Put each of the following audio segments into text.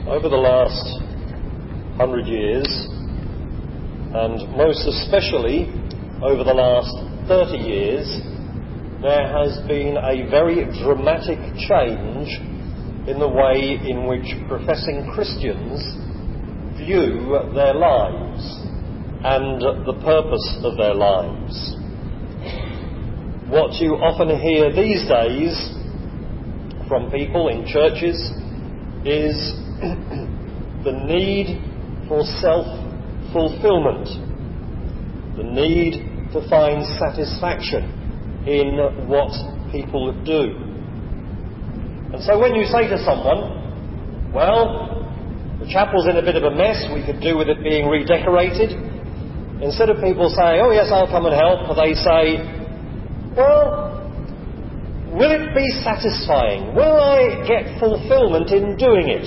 Over the last 100 years, and most especially over the last 30 years, there has been a very dramatic change in the way in which professing Christians view their lives and the purpose of their lives. What you often hear these days from people in churches is the need for self-fulfillment, the need to find satisfaction in what people do. And so when you say to someone, well, the chapel's in a bit of a mess, we could do with it being redecorated, instead of people saying, oh yes, I'll come and help, they say, well, will it be satisfying? Will I get fulfillment in doing it?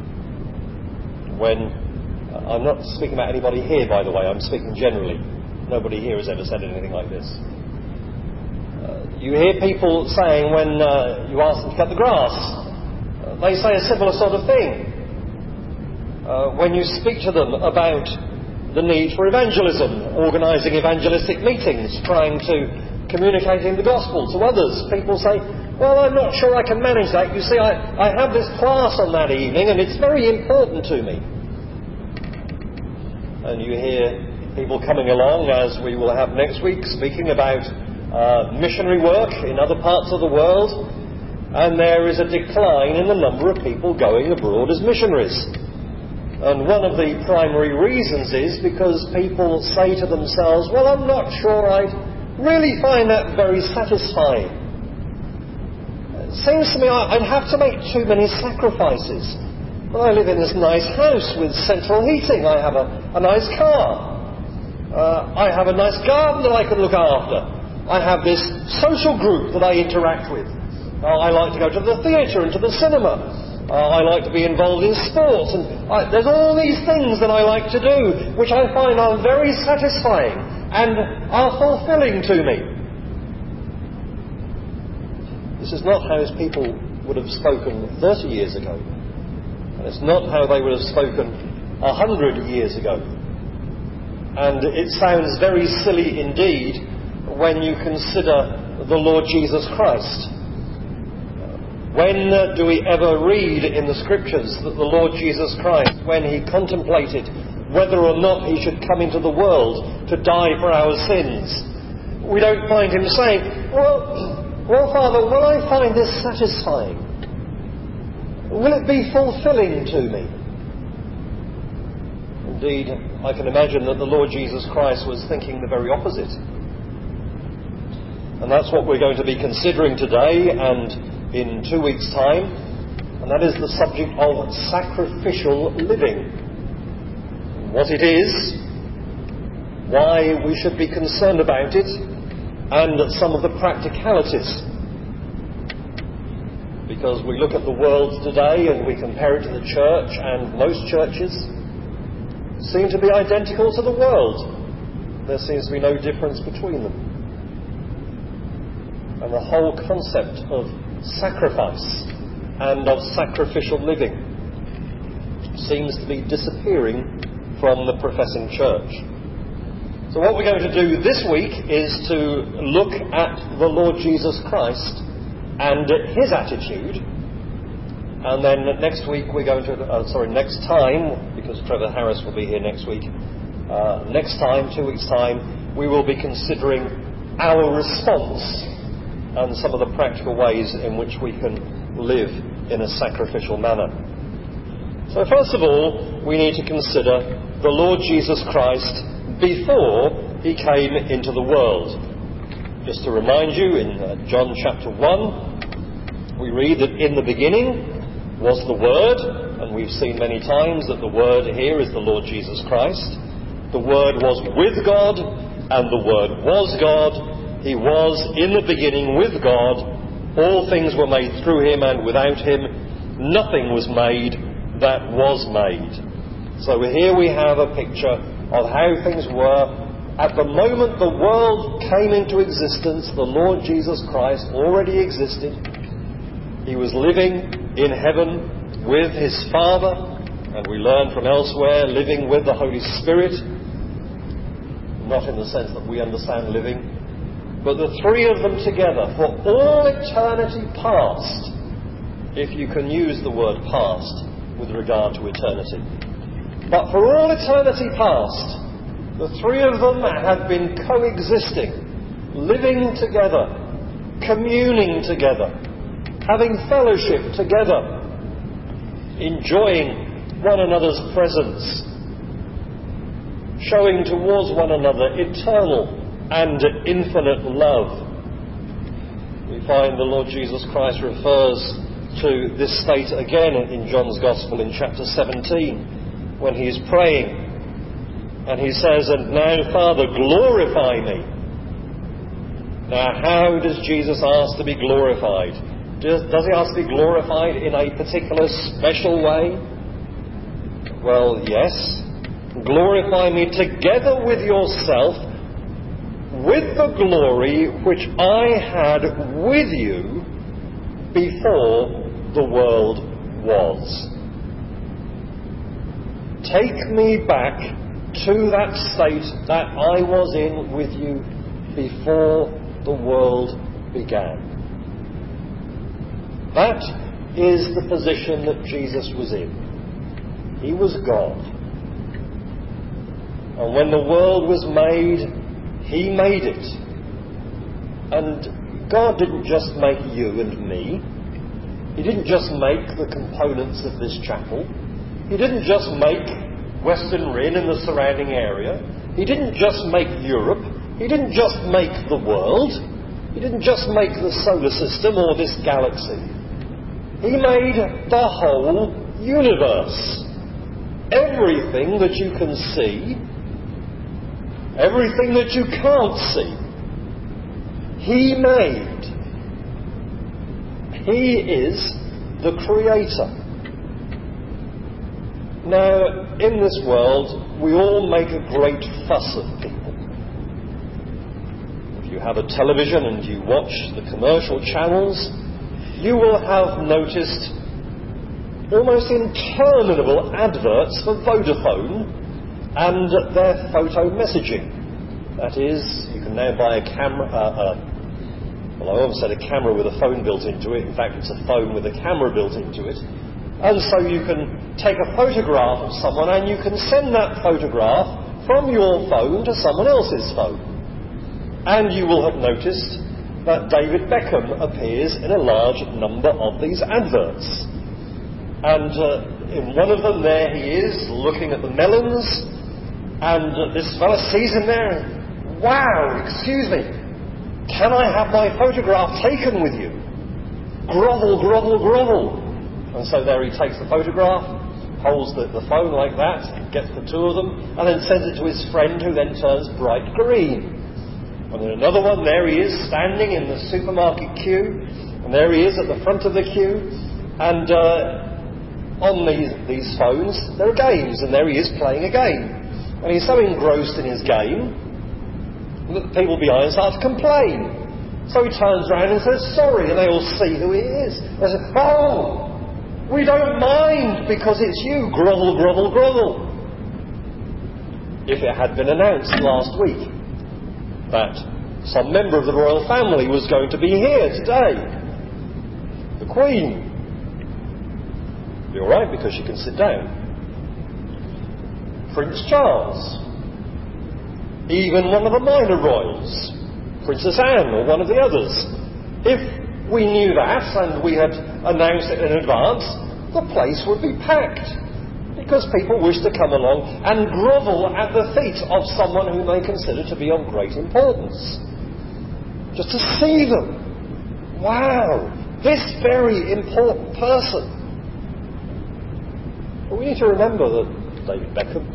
When, I'm not speaking about anybody here, by the way, I'm speaking generally. Nobody here has ever said anything like this. You hear people saying when you ask them to cut the grass, they say a similar sort of thing. When you speak to them about the need for evangelism, organising evangelistic meetings, trying to communicating the gospel to others, people say, well, I'm not sure I can manage that. You see, I have this class on that evening and it's very important to me. And you hear people coming along, as we will have next week, speaking about missionary work in other parts of the world, and there is a decline in the number of people going abroad as missionaries. And one of the primary reasons is because people say to themselves, well, I'm not sure I'd really find that very satisfying. It seems to me I'd have to make too many sacrifices. Well, I live in this nice house with central heating. I have a nice car. I have a nice garden that I can look after. I have this social group that I interact with. I like to go to the theatre and to the cinema. I like to be involved in sports. And there's all these things that I like to do, which I find are very satisfying and are fulfilling to me. This is not how people would have spoken 30 years ago. And it's not how they would have spoken 100 years ago. And it sounds very silly indeed when you consider the Lord Jesus Christ. When do we ever read in the Scriptures that the Lord Jesus Christ, when he contemplated whether or not he should come into the world to die for our sins, we don't find him saying, well, Father, will I find this satisfying? Will it be fulfilling to me? Indeed, I can imagine that the Lord Jesus Christ was thinking the very opposite. And that's what we're going to be considering today and in 2 weeks' time, and that is the subject of sacrificial living. What it is, why we should be concerned about it, and some of the practicalities. Because we look at the world today and we compare it to the church, and most churches seem to be identical to the world. There seems to be no difference between them. And the whole concept of sacrifice and of sacrificial living seems to be disappearing from the professing church. So what we're going to do this week is to look at the Lord Jesus Christ and his attitude, and then next week we're going to, next time, because Trevor Harris will be here next week, next time, 2 weeks' time, we will be considering our response and some of the practical ways in which we can live in a sacrificial manner. So first of all, we need to consider the Lord Jesus Christ before he came into the world. Just to remind you, in John chapter 1, we read that in the beginning was the Word, and we've seen many times that the Word here is the Lord Jesus Christ. The Word was with God, and the Word was God. He was in the beginning with God. All things were made through him, and without him nothing was made that was made. So here we have a picture of how things were. At the moment the world came into existence, the Lord Jesus Christ already existed. He was living in heaven with his Father, And we learn from elsewhere, living with the Holy Spirit, not in the sense that we understand living, but the three of them together for all eternity past, if you can use the word past with regard to eternity. But for all eternity past, the three of them have been coexisting, living together, communing together, having fellowship together, enjoying one another's presence, showing towards one another eternal and infinite love. We find the Lord Jesus Christ refers to this state again in John's Gospel in chapter 17 when he is praying, and he says, "And now, Father, glorify me." Now, how does Jesus ask to be glorified? Does he ask to be glorified in a particular special way? Well, yes. Glorify me together with yourself, with the glory which I had with you before the world was. Take me back to that state that I was in with you before the world began. That is the position that Jesus was in. He was God. And when the world was made, he made it. And God didn't just make you and me. He didn't just make the components of this chapel. He didn't just make Western Ryn and the surrounding area. He didn't just make Europe. He didn't just make the world. He didn't just make the solar system or this galaxy. He made the whole universe. Everything that you can see, everything that you can't see, he made. He is the Creator. Now, in this world, we all make a great fuss of people. If you have a television and you watch the commercial channels, you will have noticed almost interminable adverts for Vodafone and their photo messaging. That is, you can now buy a camera, well, I almost said a camera with a phone built into it. In fact, it's a phone with a camera built into it. And so you can take a photograph of someone and you can send that photograph from your phone to someone else's phone. And you will have noticed that David Beckham appears in a large number of these adverts. And in one of them there he is looking at the melons, and this fella sees him there and, "Wow, excuse me, can I have my photograph taken with you?" Grovel, grovel, grovel. And so there he takes the photograph, holds the phone like that, gets the two of them, and then sends it to his friend, who then turns bright green. And in another one, there he is standing in the supermarket queue, and there he is at the front of the queue, and on these phones there are games, and there he is playing a game. And he's so engrossed in his game that the people behind start to complain. So he turns around and says sorry, and they all see who he is. They say, "Oh, we don't mind because it's you, grovel, grovel, grovel." If it had been announced last week that some member of the royal family was going to be here today, the Queen, be all right because she can sit down. Prince Charles, even one of the minor royals, Princess Anne or one of the others. If we knew that and we had announced it in advance, the place would be packed because people wish to come along and grovel at the feet of someone whom they consider to be of great importance. Just to see them. Wow, this very important person. But we need to remember that David Beckham,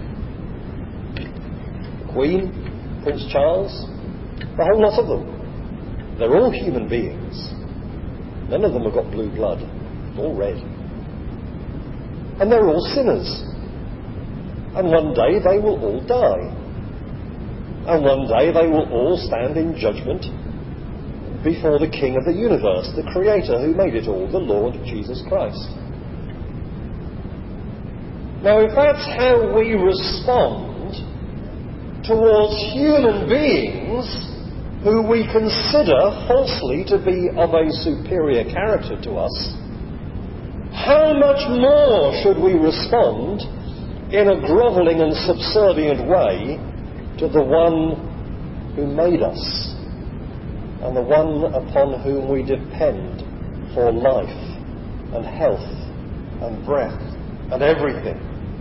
the Queen, Prince Charles, the whole lot of them, they're all human beings. None of them have got blue blood. It's all red. And they're all sinners. And one day they will all die. And one day they will all stand in judgment before the King of the universe, the Creator who made it all, the Lord Jesus Christ. Now, if that's how we respond towards human beings who we consider falsely to be of a superior character to us, how much more should we respond in a grovelling and subservient way to the one who made us and the one upon whom we depend for life and health and breath and everything?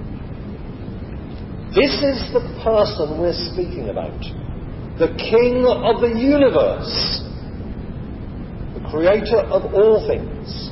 This is the person we're speaking about, the King of the universe, the creator of all things.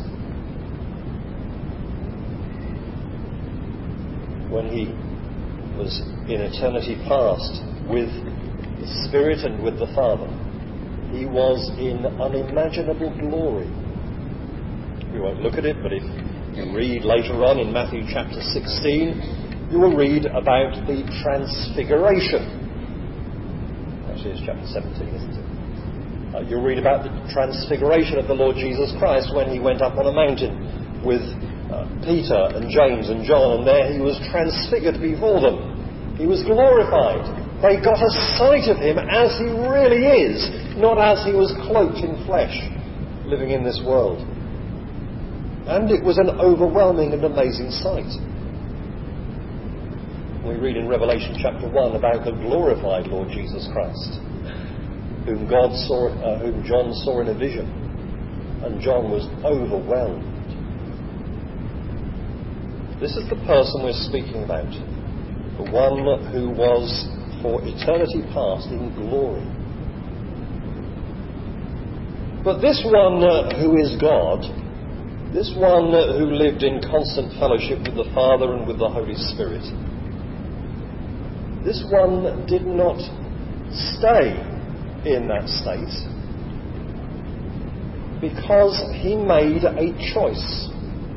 When he was in eternity past with the Spirit and with the Father, he was in unimaginable glory. We won't look at it, but if you read later on in Matthew chapter 16, you will read about the Transfiguration. Actually, it's chapter 17, isn't it? You'll read about the Transfiguration of the Lord Jesus Christ when he went up on a mountain with Peter and James and John, and there he was transfigured before them. He was glorified. They got a sight of him as he really is, not as he was cloaked in flesh, living in this world. And it was an overwhelming and amazing sight. We read in Revelation chapter 1 about the glorified Lord Jesus Christ, whom John saw in a vision, and John was overwhelmed. This is the person we're speaking about, the one who was for eternity past in glory. But this one who is God, this one who lived in constant fellowship with the Father and with the Holy Spirit, this one did not stay in that state because he made a choice.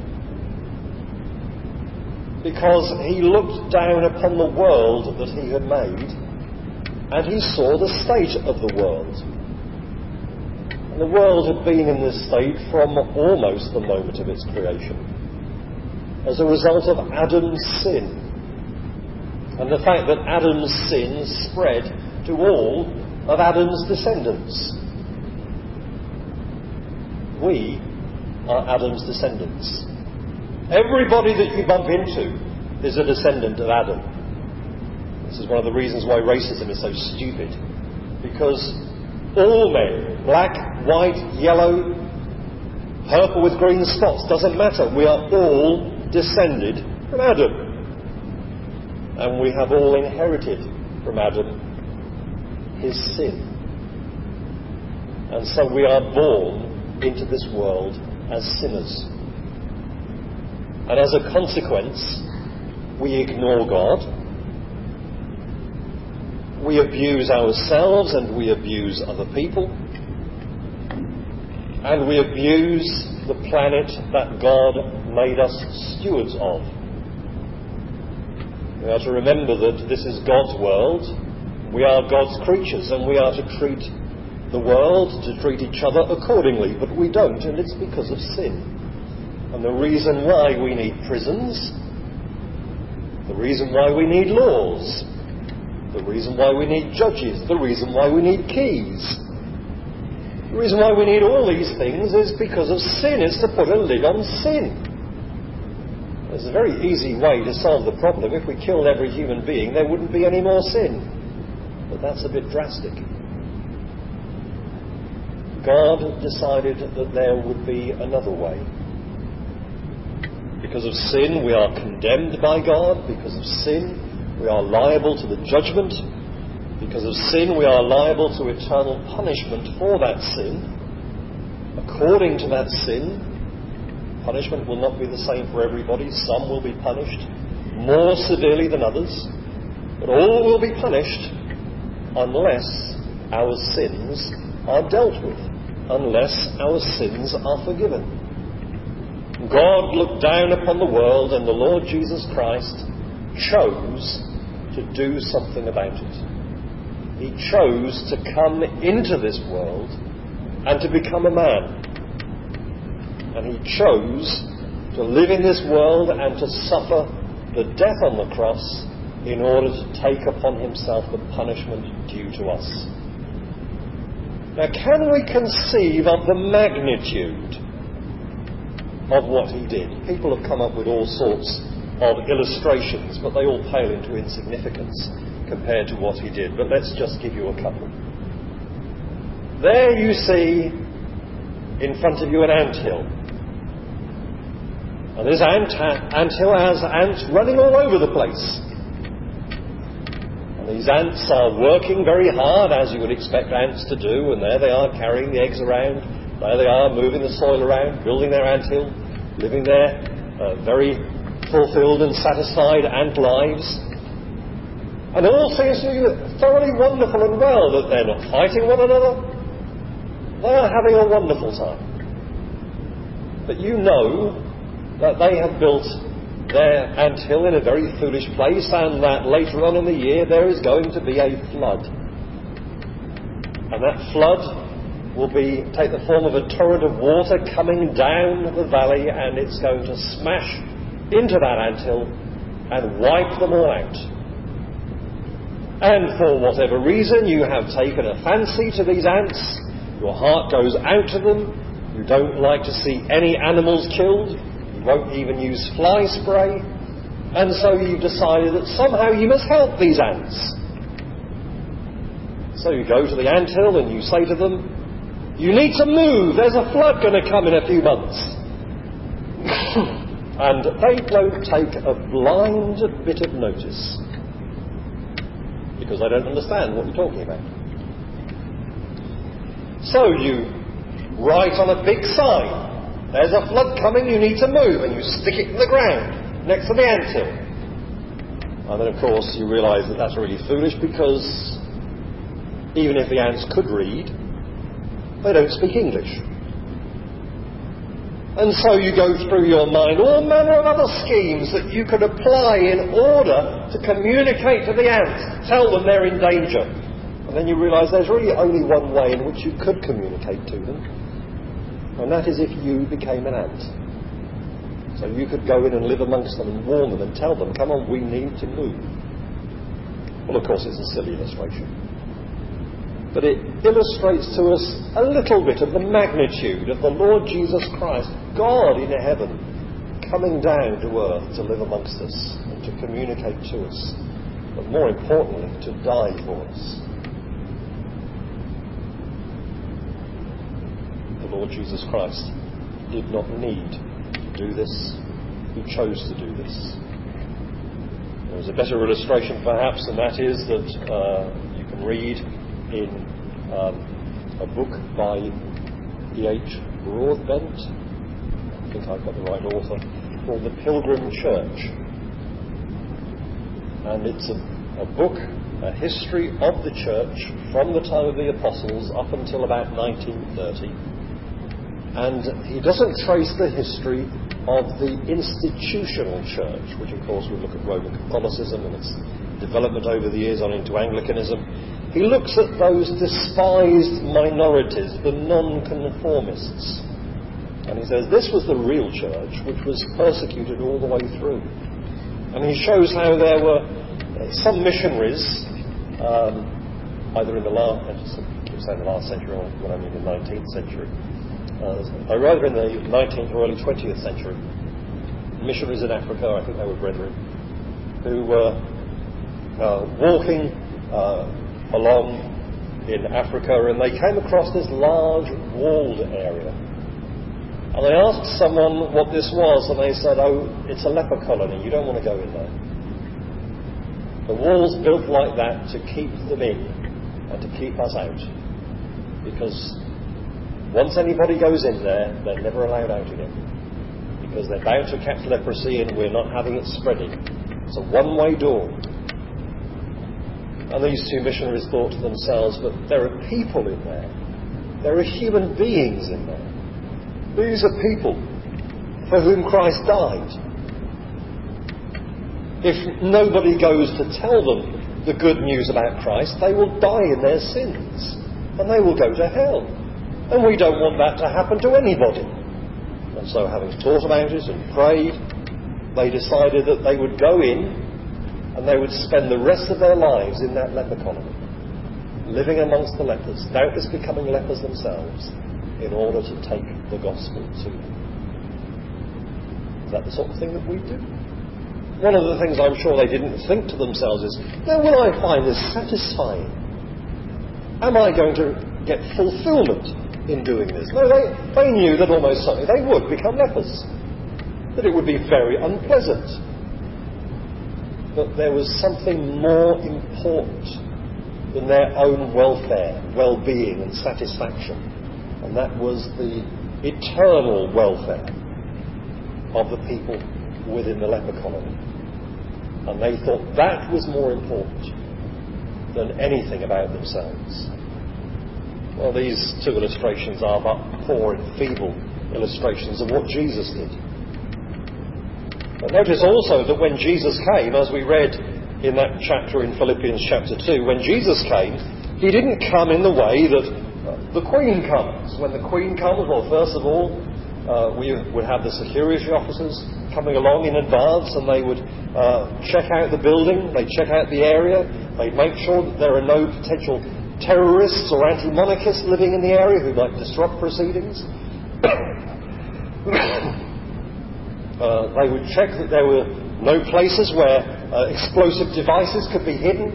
Because he looked down upon the world that he had made and he saw the state of the world. And the world had been in this state from almost the moment of its creation, as a result of Adam's sin. And the fact that Adam's sin spread to all of Adam's descendants. We are Adam's descendants. Everybody that you bump into is a descendant of Adam. This is one of the reasons why racism is so stupid. Because all men, black, white, yellow, purple with green spots, doesn't matter. We are all descended from Adam. And we have all inherited from Adam his sin. And so we are born into this world as sinners. And as a consequence, we ignore God, we abuse ourselves and we abuse other people, and we abuse the planet that God made us stewards of. We are to remember that this is God's world, we are God's creatures, and we are to treat the world, to treat each other accordingly, but we don't, and it's because of sin. And the reason why we need prisons, the reason why we need laws, the reason why we need judges, the reason why we need keys, the reason why we need all these things is because of sin. It's to put a lid on sin. There's a very easy way to solve the problem. If we killed every human being, there wouldn't be any more sin. But that's a bit drastic. God decided that there would be another way. Because of sin, we are condemned by God. Because of sin, we are liable to the judgment. Because of sin, we are liable to eternal punishment for that sin. According to that sin, punishment will not be the same for everybody. Some will be punished more severely than others. But all will be punished unless our sins are dealt with, unless our sins are forgiven. God looked down upon the world, and the Lord Jesus Christ chose to do something about it. He chose to come into this world and to become a man. And he chose to live in this world and to suffer the death on the cross in order to take upon himself the punishment due to us. Now, can we conceive of the magnitude of what he did? People have come up with all sorts of illustrations, but they all pale into insignificance compared to what he did. But let's just give you a couple. There you see in front of you an anthill. And this anthill has ants running all over the place. And these ants are working very hard, as you would expect ants to do, and there they are carrying the eggs around. There they are moving the soil around, building their anthill, living their very fulfilled and satisfied ant lives. And it all seems to be thoroughly wonderful and well, that they're not fighting one another. They are having a wonderful time. But you know that they have built their anthill in a very foolish place, and that later on in the year there is going to be a flood. And that flood will take the form of a torrent of water coming down the valley, and it's going to smash into that anthill and wipe them all out. And for whatever reason you have taken a fancy to these ants, your heart goes out to them, you don't like to see any animals killed, you won't even use fly spray, and so you've decided that somehow you must help these ants. So you go to the anthill and you say to them, you need to move, there's a flood going to come in a few months. And they don't take a blind bit of notice, because they don't understand what you're talking about. So you write on a big sign, there's a flood coming, you need to move, and you stick it in the ground next to the anthill. And then, of course, you realise that that's really foolish, because even if the ants could read, they don't speak English. And so you go through your mind all manner of other schemes that you could apply in order to communicate to the ants, tell them they're in danger. And then you realise there's really only one way in which you could communicate to them, and that is if you became an ant. So you could go in and live amongst them and warn them and tell them, come on, we need to move. Well, of course, it's a silly illustration, but it illustrates to us a little bit of the magnitude of the Lord Jesus Christ, God in heaven, coming down to earth to live amongst us and to communicate to us, but more importantly, to die for us. The Lord Jesus Christ did not need to do this. He chose to do this. There's a better illustration perhaps, and that is that you can read in a book by E.H. Broadbent, I think I've got the right author, called The Pilgrim Church. And it's a book, a history of the church from the time of the apostles up until about 1930. And he doesn't trace the history of the institutional church, which of course would look at Roman Catholicism and its development over the years on into Anglicanism. He looks at those despised minorities, the non-conformists. And he says this was the real church, which was persecuted all the way through. And he shows how there were some missionaries, either in the last century or what I mean the 19th century, or rather in the 19th or early 20th century, missionaries in Africa, I think they were brethren, who were walking along in Africa, and they came across this large walled area. And they asked someone what this was, and they said, oh, it's a leper colony, you don't want to go in there. The wall's built like that to keep them in and to keep us out, because once anybody goes in there, they're never allowed out again, because they're bound to catch leprosy and we're not having it spreading. It's a one-way door. And these two missionaries thought to themselves, but there are people in there. There are human beings in there. These are people for whom Christ died. If nobody goes to tell them the good news about Christ, they will die in their sins and they will go to hell. And we don't want that to happen to anybody. And so, having thought about it and prayed, they decided that they would go in and they would spend the rest of their lives in that leper colony, living amongst the lepers, doubtless becoming lepers themselves, in order to take the gospel to them. Is that the sort of thing that we do? One of the things I'm sure they didn't think to themselves is, now will I find this satisfying? Am I going to get fulfillment in doing this? No, they knew that almost certainly they would become lepers, that it would be very unpleasant. But there was something more important than their own welfare, well-being and satisfaction, and that was the eternal welfare of the people within the leper colony. And they thought that was more important than anything about themselves. Well, these two illustrations are but poor and feeble illustrations of what Jesus did. But notice also that when Jesus came, as we read in that chapter in Philippians chapter 2, when Jesus came, he didn't come in the way that the Queen comes. When the Queen comes, well, first of all, we would have the security officers coming along in advance, and they would check out the building, they'd check out the area, they'd make sure that there are no potential terrorists or anti-monarchists living in the area who might disrupt proceedings. They would check that there were no places where explosive devices could be hidden,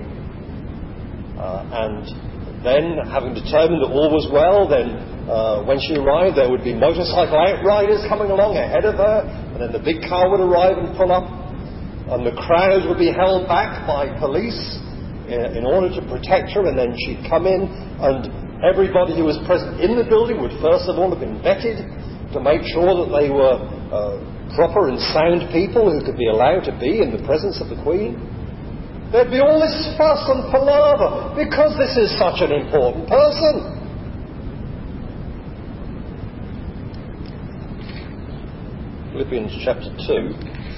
and then, having determined that all was well, then when she arrived, there would be motorcycle outriders coming along ahead of her, and then the big car would arrive and pull up, and the crowd would be held back by police in order to protect her, and then she'd come in, and everybody who was present in the building would first of all have been vetted to make sure that they were proper and sound people who could be allowed to be in the presence of the Queen. There'd be all this fuss and palaver because this is such an important person. Philippians chapter 2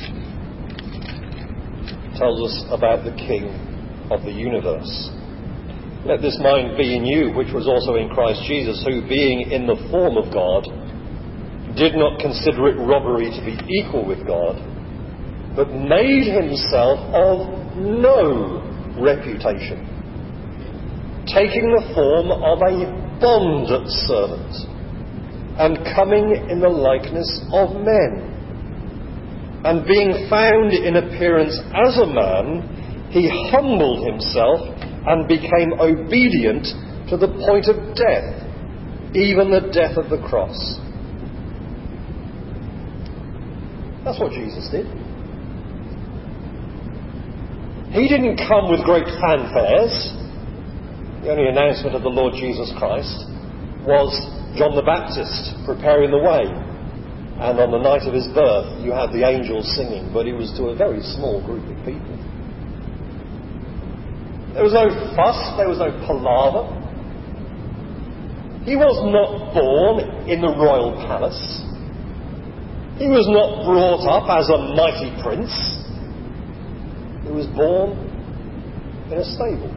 tells us about the King of the universe. Let this mind be in you, which was also in Christ Jesus, who, being in the form of God, did not consider it robbery to be equal with God, but made himself of no reputation, taking the form of a bondservant, and coming in the likeness of men. And being found in appearance as a man, he humbled himself and became obedient to the point of death, even the death of the cross. That's what Jesus did. He didn't come with great fanfares. The only announcement of the Lord Jesus Christ was John the Baptist preparing the way. And on the night of his birth, you had the angels singing, but it was to a very small group of people. There was no fuss, there was no palaver. He was not born in the royal palace. He was not brought up as a mighty prince. He was born in a stable.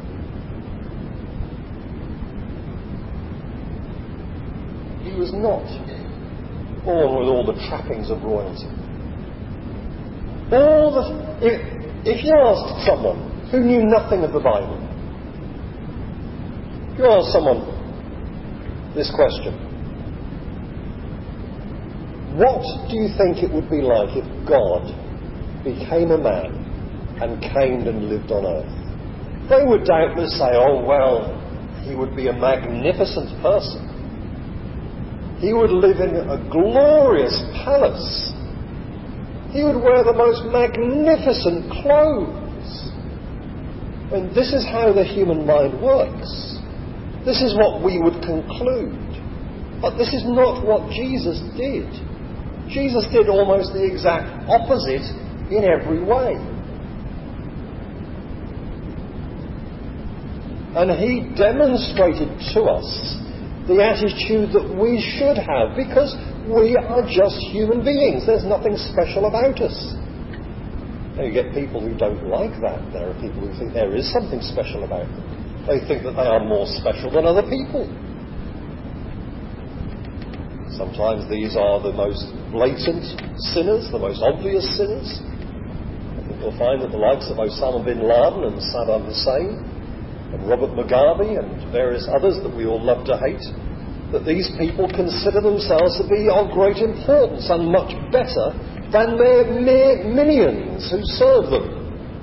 He was not born with all the trappings of royalty. If you asked someone who knew nothing of the Bible, if you asked someone this question, what do you think it would be like if God became a man and came and lived on earth? They would doubtless say, oh well, he would be a magnificent person. He would live in a glorious palace. He would wear the most magnificent clothes. I mean, this is how the human mind works. This is what we would conclude. But this is not what Jesus did. Jesus did almost the exact opposite in every way. And he demonstrated to us the attitude that we should have, because we are just human beings. There's nothing special about us. Now, you get people who don't like that. There are people who think there is something special about them. They think that they are more special than other people. Sometimes these are the most blatant sinners, the most obvious sinners. You'll find that the likes of Osama bin Laden and Saddam Hussein and Robert Mugabe and various others that we all love to hate, that these people consider themselves to be of great importance and much better than their mere minions who serve them.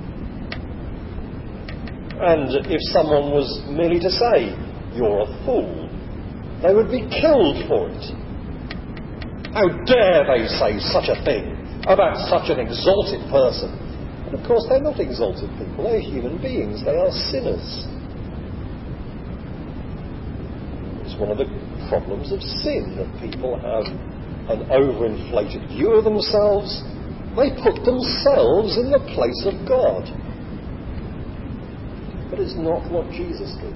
And if someone was merely to say, "You're a fool," they would be killed for it. How dare they say such a thing about such an exalted person? And of course they're not exalted people, they're human beings, they are sinners. It's one of the problems of sin, that people have an overinflated view of themselves. They put themselves in the place of God. But it's not what Jesus did.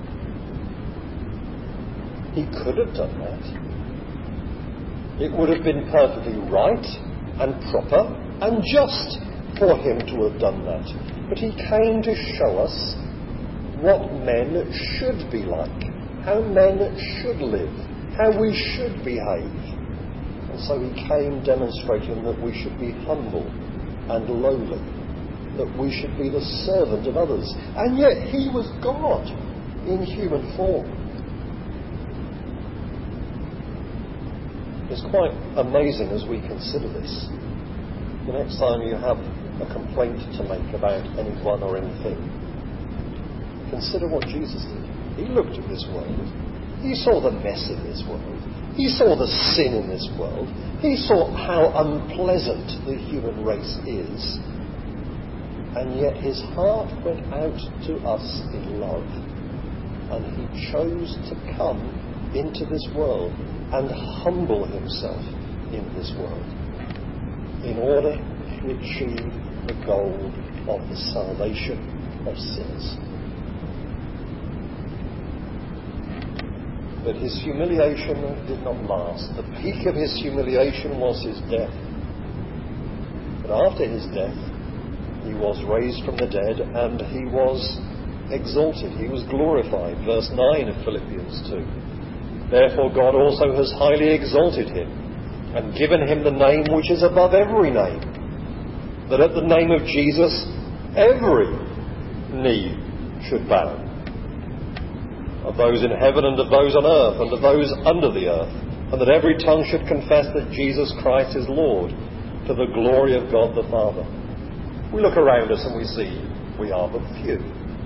He could have done that. It would have been perfectly right and proper and just for him to have done that. But he came to show us what men should be like, how men should live, how we should behave. And so he came demonstrating that we should be humble and lowly, that we should be the servant of others. And yet he was God in human form. It's quite amazing as we consider this. The next time you have a complaint to make about anyone or anything, consider what Jesus did. He looked at this world. He saw the mess in this world. He saw the sin in this world. He saw how unpleasant the human race is. And yet his heart went out to us in love. And he chose to come into this world and humble himself in this world in order to achieve the goal of the salvation of sinners. But his humiliation did not last. The peak of his humiliation was his death. But after his death, he was raised from the dead and he was exalted. He was glorified. Verse 9 of Philippians 2. Therefore God also has highly exalted him and given him the name which is above every name, that at the name of Jesus every knee should bow, of those in heaven and of those on earth and of those under the earth, and that every tongue should confess that Jesus Christ is Lord, to the glory of God the Father. We look around us and we see we are but few.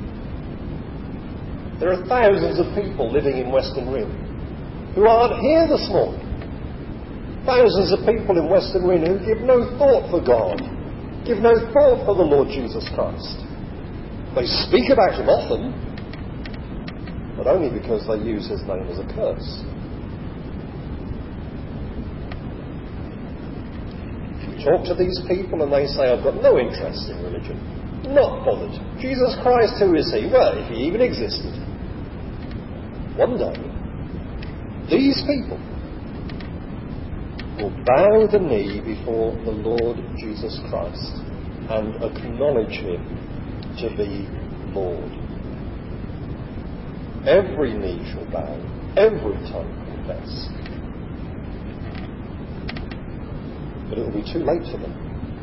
There are thousands of people living in Western Rim who aren't here this morning. Thousands of people in Western Rim who give no thought for God, give no thought for the Lord Jesus Christ. They speak about him often, but only because they use his name as a curse. You talk to these people and they say, I've got no interest in religion. Not bothered. Jesus Christ, who is he? Well, if he even existed. One day, these people will bow the knee before the Lord Jesus Christ and acknowledge him to be Lord. Every knee shall bow, every tongue confess. But it will be too late for them.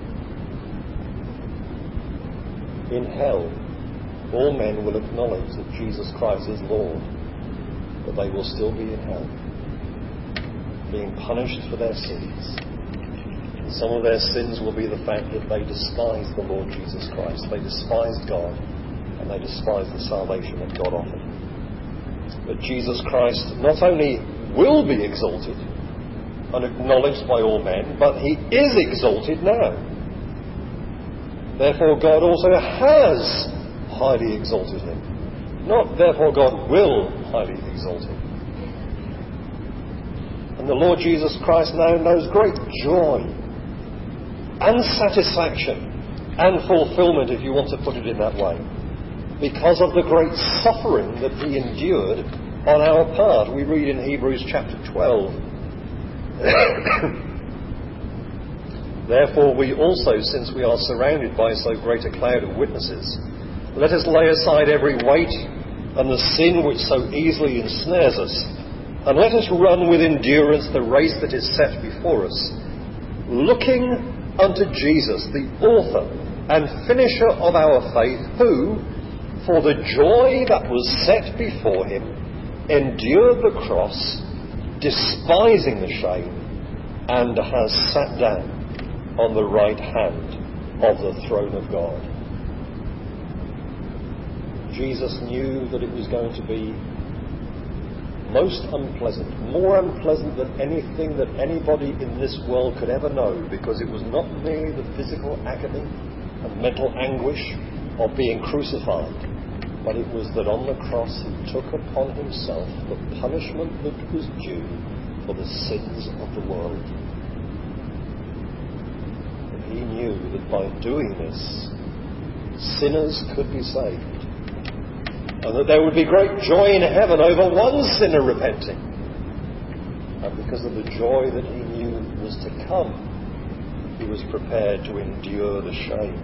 In hell, all men will acknowledge that Jesus Christ is Lord, but they will still be in hell, being punished for their sins. And some of their sins will be the fact that they despised the Lord Jesus Christ. They despised God, and they despised the salvation that God offered. But Jesus Christ not only will be exalted and acknowledged by all men, but he is exalted now. Therefore God also has highly exalted him. Not therefore God will highly exalt him. And the Lord Jesus Christ now knows great joy and satisfaction and fulfillment, if you want to put it in that way, because of the great suffering that he endured on our part. We read in Hebrews chapter 12. Therefore we also, since we are surrounded by so great a cloud of witnesses, let us lay aside every weight and the sin which so easily ensnares us, and let us run with endurance the race that is set before us, looking unto Jesus, the author and finisher of our faith, who, for the joy that was set before him, endured the cross, despising the shame, and has sat down on the right hand of the throne of God. Jesus knew that it was going to be most unpleasant, more unpleasant than anything that anybody in this world could ever know, because it was not merely the physical agony and mental anguish of being crucified, but it was that on the cross he took upon himself the punishment that was due for the sins of the world. And he knew that by doing this, sinners could be saved, and that there would be great joy in heaven over one sinner repenting. And because of the joy that he knew was to come, he was prepared to endure the shame.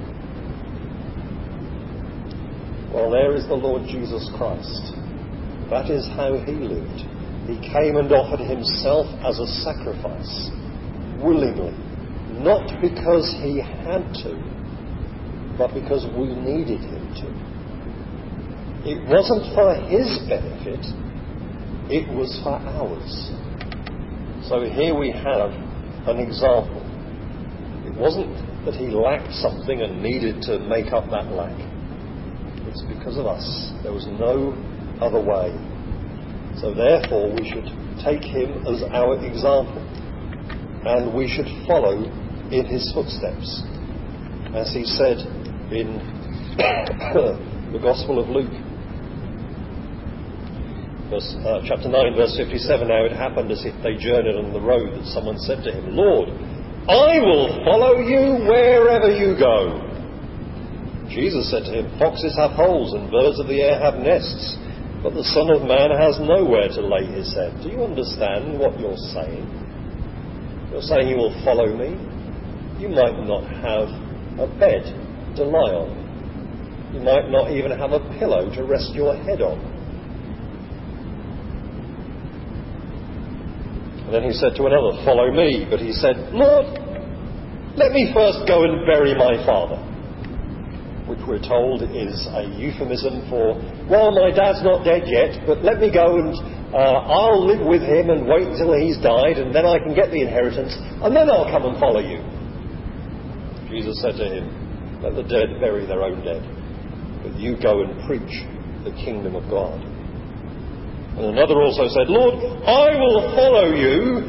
Well, there is the Lord Jesus Christ. That is how he lived. He came and offered himself as a sacrifice, willingly, not because he had to, but because we needed him to. It wasn't for his benefit, it was for ours. So here we have an example. It wasn't that he lacked something and needed to make up that lack. It's because of us. There was no other way. So therefore we should take him as our example, and we should follow in his footsteps. As he said in the Gospel of Luke, chapter 9, verse 57, now it happened as if they journeyed on the road that someone said to him, Lord, I will follow you wherever you go. Jesus said to him, foxes have holes and birds of the air have nests, but the Son of Man has nowhere to lay his head. Do you understand what you're saying? You're saying you will follow me. You might not have a bed to lie on. You might not even have a pillow to rest your head on. And then he said to another, follow me. But he said, Lord, let me first go and bury my father. Which we're told is a euphemism for, well, my dad's not dead yet, but let me go and I'll live with him and wait until he's died, and then I can get the inheritance, and then I'll come and follow you. Jesus said to him, let the dead bury their own dead, but you go and preach the kingdom of God. And another also said, Lord, I will follow you,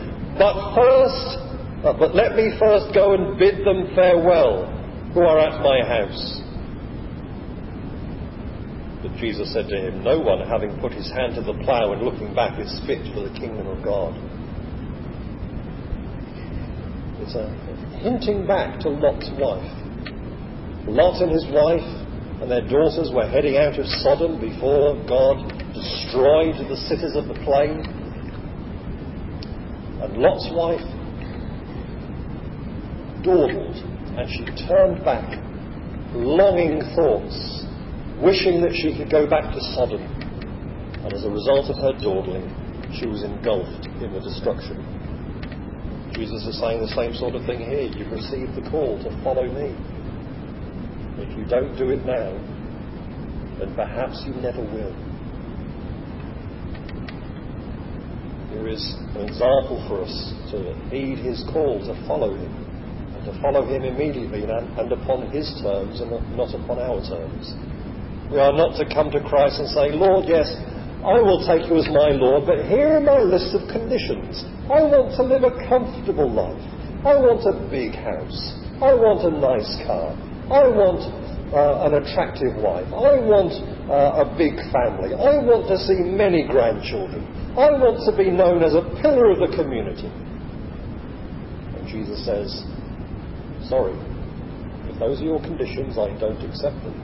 but let me first go and bid them farewell who are at my house. But Jesus said to him, no one, having put his hand to the plough and looking back, is fit for the kingdom of God. It's a hinting back to Lot's wife. Lot and his wife and their daughters were heading out of Sodom before God destroyed the cities of the plain. And Lot's wife dawdled, and she turned back, longing thoughts, wishing that she could go back to Sodom. And as a result of her dawdling, she was engulfed in the destruction. Jesus is saying the same sort of thing here. You've received the call to follow me. If you don't do it now, then perhaps you never will. Here is an example for us to heed his call, to follow him, and to follow him immediately and upon his terms and not upon our terms. We are not to come to Christ and say, Lord, yes, I will take you as my Lord, but here are my list of conditions. I want to live a comfortable life. I want a big house. I want a nice car. I want an attractive wife. I want a big family. I want to see many grandchildren. I want to be known as a pillar of the community. And Jesus says, sorry, if those are your conditions, I don't accept them.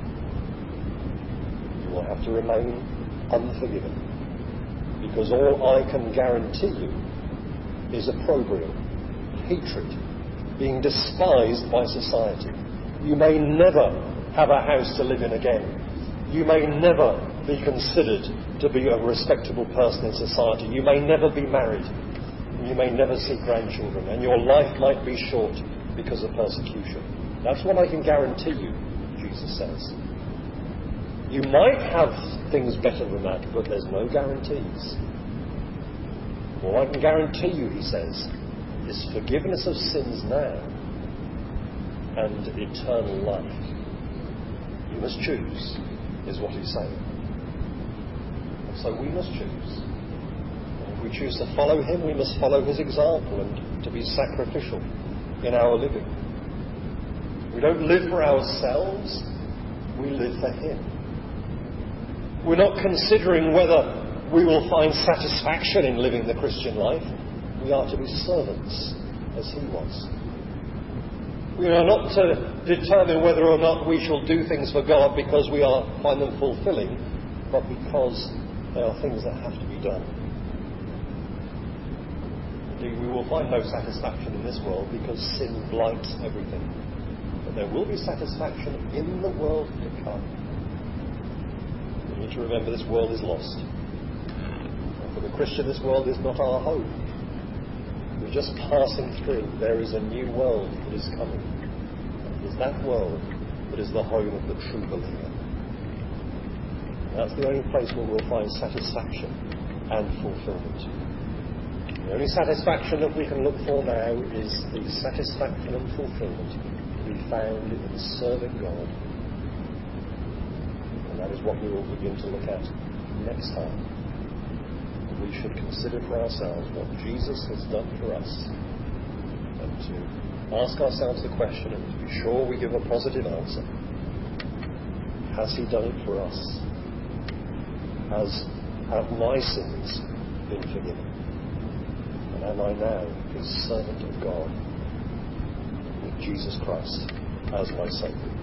You will have to remain unforgiven. Because all I can guarantee you is opprobrium, hatred, being despised by society. You may never have a house to live in again. You may never be considered to be a respectable person in society. You may never be married. You may never see grandchildren. And your life might be short because of persecution. That's what I can guarantee you, Jesus says. You might have things better than that, but there's no guarantees. All I can guarantee you, he says, is forgiveness of sins now and eternal life. You must choose, is what he's saying. And so we must choose. And if we choose to follow him, we must follow his example and to be sacrificial in our living. We don't live for ourselves, we live for him. We're not considering whether we will find satisfaction in living the Christian life. We are to be servants, as he was. We are not to determine whether or not we shall do things for God because we find them fulfilling, but because they are things that have to be done. Indeed, we will find no satisfaction in this world because sin blights everything. But there will be satisfaction in the world to come. We need to remember this world is lost. And for the Christian, this world is not our home. We're just passing through. There is a new world that is coming. And it is that world that is the home of the true believer. And that's the only place where we'll find satisfaction and fulfillment. The only satisfaction that we can look for now is the satisfaction and fulfillment to be found in serving God. And that is what we will begin to look at next time. We should consider for ourselves what Jesus has done for us, and to ask ourselves the question, and to be sure we give a positive answer. Has he done it for us? Have my sins been forgiven? And am I now a servant of God with Jesus Christ as my Saviour?